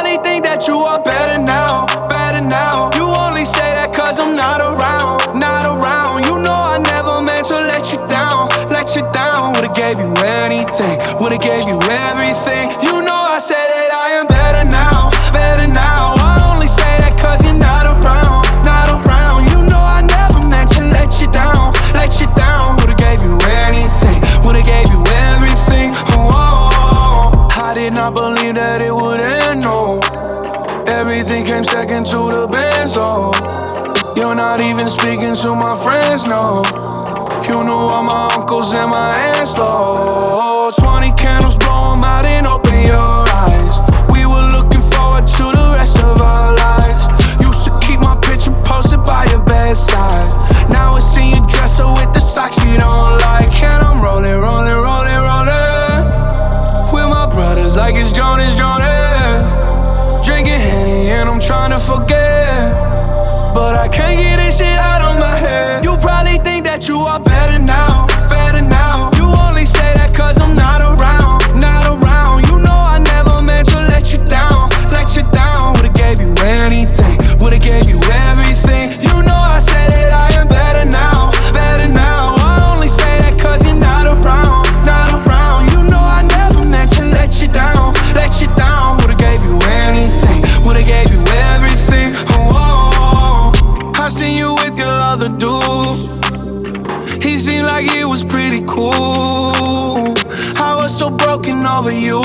probably think that you are better now, better now. You only say that cause I'm not around, not around. You know I never meant to let you down, let you down. Would've gave you anything, would've gave you everything. You know I said that I am better now, better now. I only say that cause you're not around, not around. You know I never meant to let you down, let you down. Would've gave you anything, would've gave you everything. Oh, I did not believe that it would end, no. Everything came second to the band, so you're not even speaking to my friends, no. You knew all my uncles and my aunts, though. 20 candles, blow 'em out and open your eyes. We were looking forward to the rest of our lives. Used to keep my picture posted by your bedside. Now it's in your dresser with the socks you don't like. And I'm rolling, rolling, rolling, rolling with my brothers like it's Jonas, Jonas. Drinking Henny and I'm trying to forget, but I can't get this shit out of my head. You probably think that you are better now, better now. You only say that cause I'm not around, not around. You know I never meant to let you down, let you down. Would've gave you anything, would've gave you everything. You know I said that I am better now, better now. I only say that cause you're not around, not around. You know I never meant to let you down, let you down. Would've gave you anything, would've gave you everything. Oh, I seen you with your other dude. He seemed like he was pretty cool. I was so broken over you.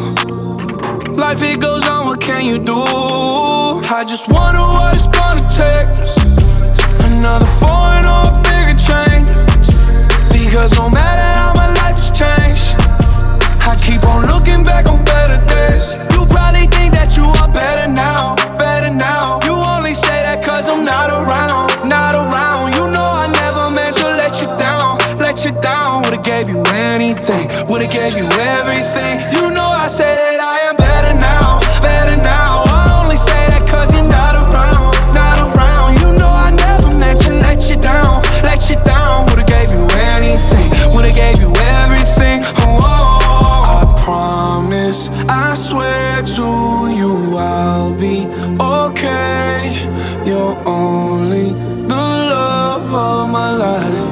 Life it goes on, what can you do? I just wonder what it's gonna take. Another foreign or a bigger change. Because no matter how my life has changed, I keep on looking back on better days. You probably think that you are better now, better now. You only say that cause I'm not around, not around. You know I never meant to let you down, let you down. Would've gave you anything, would've gave you everything. You know I say that I am better now, better now. I only say that cause you're not around, not around. You know I never meant to let you down, let you down. Would've gave you anything, would've gave you everything. Oh, I promise, I swear to you I'll be okay. You're only the love of my life.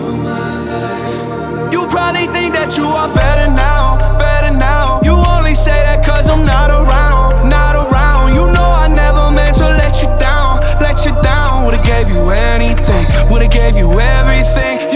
You probably think that you are better now, better now. You only say that cause I'm not around, not around. You know I never meant to let you down, let you down. Would've gave you anything, would've gave you everything.